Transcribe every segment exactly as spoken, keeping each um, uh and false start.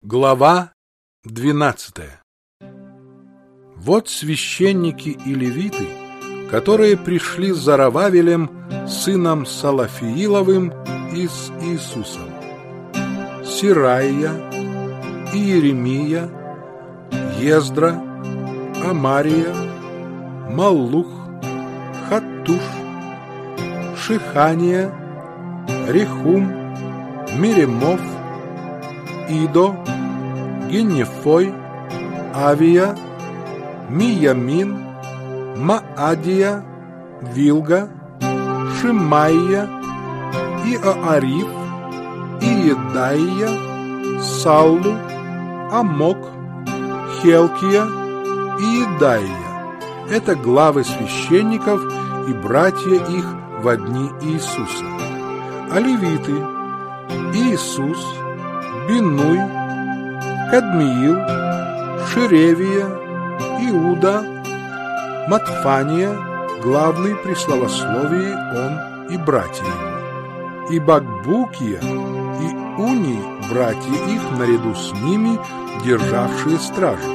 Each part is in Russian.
Глава двенадцатая. Вот священники и левиты, которые пришли с Зоровавелем, сыном Салафииловым, и с Иисусом: Сираия, Иеремия, Ездра, Амария, Маллух, Хаттуш, Шихания, Рехум, Меремов, Идо, Генефой, Авия, Миямин, Маадия, Вилга, Шимаия, Иоариф, Иедаия, Саллу, Амок, Хелкия и Иедаия. Это главы священников и братья их во дни Иисуса. А левиты: Иисус, Бинуй, Кадмиил, Шеревия, Иуда, Матфания, главный при славословии он и братья его, и Бакбукия, и Уний, братья их, наряду с ними, державшие стражу.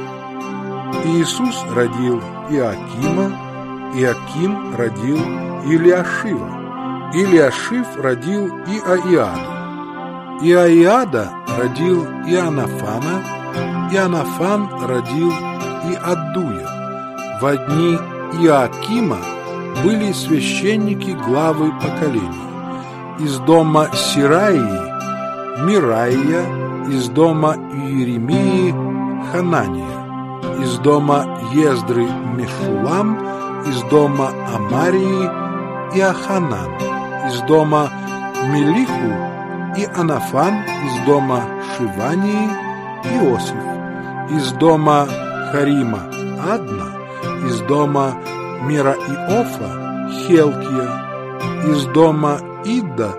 Иисус родил Иоакима, Иоаким родил Илиашива, Илиашив родил Иоиаду, Иоиада родил Иоаннафана, Иоаннафан родил Иаддуя. Во дни Иоакима были священники главы поколений: из дома Сираии Мираия, из дома Иеремии Ханания, из дома Ездры Мешулам, из дома Амарии Иоханан, из дома Мелиху и Анафан, из дома Шивании Иосиф, из дома Харима Адна, из дома Мираиофа Хелкия, из дома Идда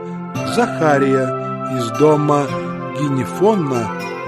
Захария, из дома Генефона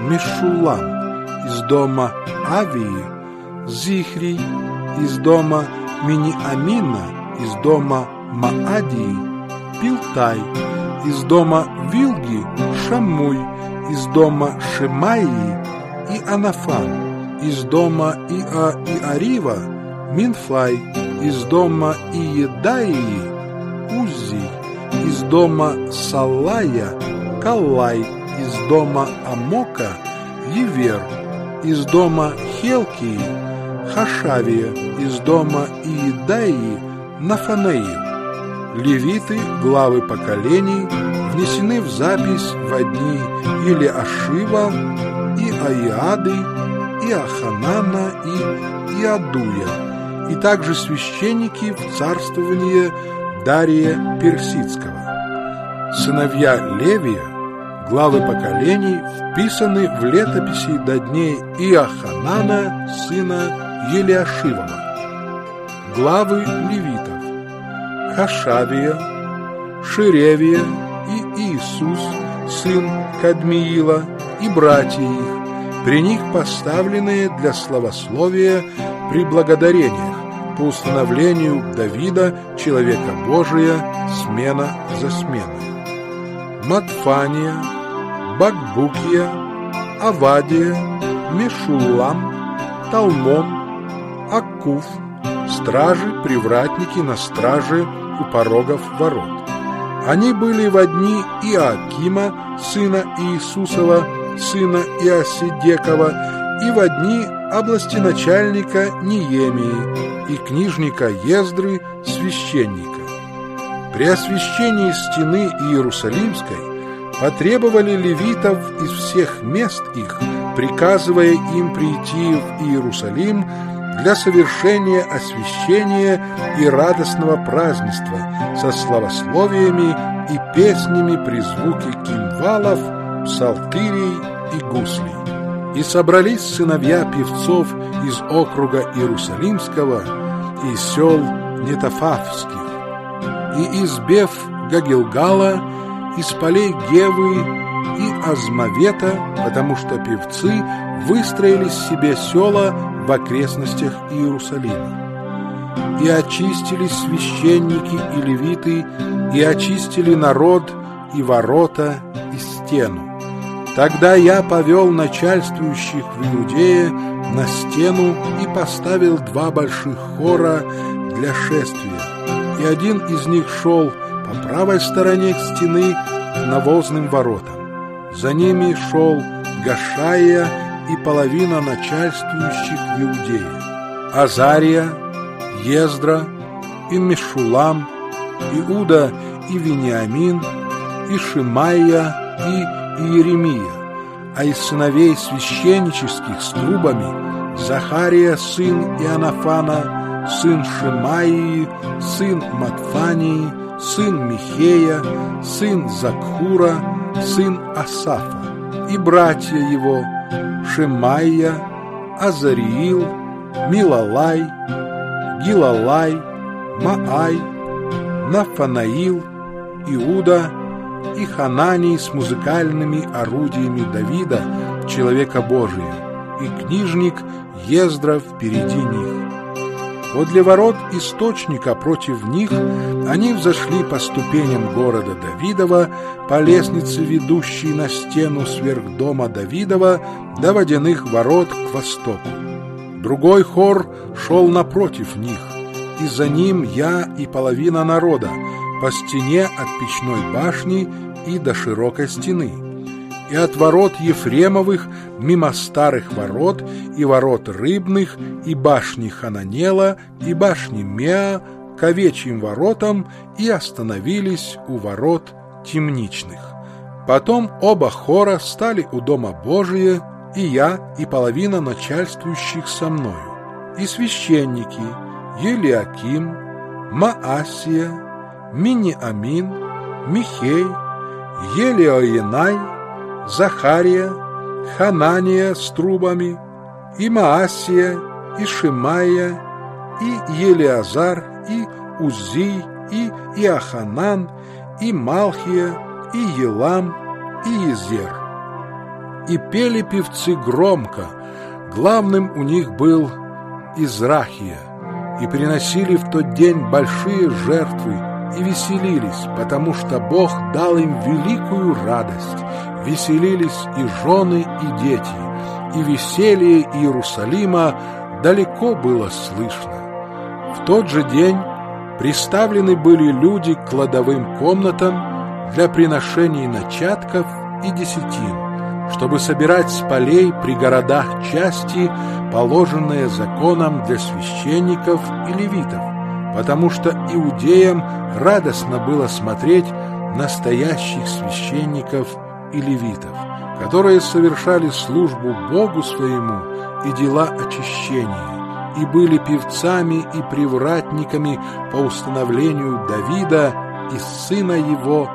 Мешулам, из дома Авии Зихрий, из дома Миниамина, из дома Маадии Пилтай, из дома Вилги Шаммуй, из дома Шемаии и Анафан, из дома Иа Иарива Минфай, из дома Иедаии Уззий, из дома Саллая Каллай, из дома Амока Евер, из дома Хелкии Хашавия, из дома Иедаии Нафанаил. Левиты, главы поколений, внесены в запись во дни Илиашива, Иоиады, Иоханана и Иаддуя, и также священники в царствование Дария Персидского. Сыновья Левия, главы поколений, вписаны в летописи до дней Иоханана, сына Елиашивова. Главы левитов: Хашавия, Шеревия и Иисус, сын Кадмиила, и братья их, при них поставленные для славословия при благодарениях, по установлению Давида, человека Божия, смена за сменой: Матфания, Бакбукия, Авадия, Мешулам, Талмон, Аккуф, стражи-привратники на страже у порогов ворот. Они были во дни Иоакима, сына Иисусова, сына Иосидекова, и во дни областеначальника Неемии и книжника Ездры, священника. При освящении стены Иерусалимской потребовали левитов из всех мест их, приказывая им прийти в Иерусалим для совершения освящения и радостного празднества со славословиями и песнями при звуке кимвалов, псалтырей и гуслей. И собрались сыновья певцов из округа Иерусалимского и сел Нетофавских, и из Беф Гагилгала, из полей Гевы и Азмавета, потому что певцы выстроили себе села в окрестностях Иерусалима. И очистились священники и левиты, и очистили народ, и ворота, и стену. Тогда я повел начальствующих в Иудее на стену и поставил два больших хора для шествия, и один из них шел по правой стороне к стены к навозным воротам. За ними шел Гашаия и половина начальствующих в Иудее, Азария, Ездра и Мешулам, Иуда и Вениамин, и Шимайя, и Иеремия, а из сыновей священнических с трубами Захария, сын Иоаннафана, сын Шимаии, сын Матфании, сын Михея, сын Закхура, сын Асафа, и братья его Шемайя, Азариил, Милалай, Гилалай, Маай, Нафанаил, Иуда и Хананий с музыкальными орудиями Давида, человека Божия, и книжник Ездра впереди них. Подле ворот источника против них они взошли по ступеням города Давидова, по лестнице, ведущей на стену сверх дома Давидова, до водяных ворот к востоку. Другой хор шел напротив них, и за ним я и половина народа, по стене от печной башни и до широкой стены, и от ворот Ефремовых мимо старых ворот и ворот рыбных, и башни Хананела, и башни Меа к овечьим воротам, и остановились у ворот темничных. Потом оба хора стали у дома Божия, и я, и половина начальствующих со мною, и священники Елиаким, Маасия, Миниамин, Михей, Елиоенай, Захария, Ханания с трубами, и Маасия, и Шимайя, и Елиазар, и Узий, и Иоханан, и Малхия, и Елам, и Езер. И пели певцы громко, главным у них был Израхия, и приносили в тот день большие жертвы, и веселились, потому что Бог дал им великую радость. Веселились и жены, и дети, и веселье Иерусалима далеко было слышно. В тот же день приставлены были люди к кладовым комнатам для приношений начатков и десятин, чтобы собирать с полей при городах части, положенные законом для священников и левитов, потому что иудеям радостно было смотреть настоящих священников и левитов, которые совершали службу Богу своему и дела очищения, и были певцами и привратниками по установлению Давида и сына его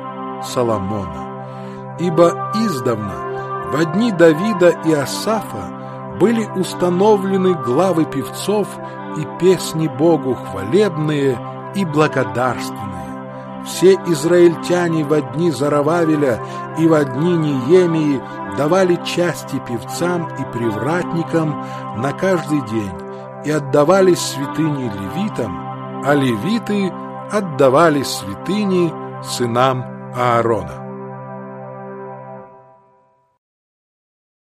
Соломона. Ибо издавна во дни Давида и Асафа были установлены главы певцов и песни Богу хвалебные и благодарственные. Все израильтяне во дни Зарававеля и во дни Неемии давали части певцам и привратникам на каждый день и отдавали святыни левитам, а левиты отдавали святыни сынам Аарона.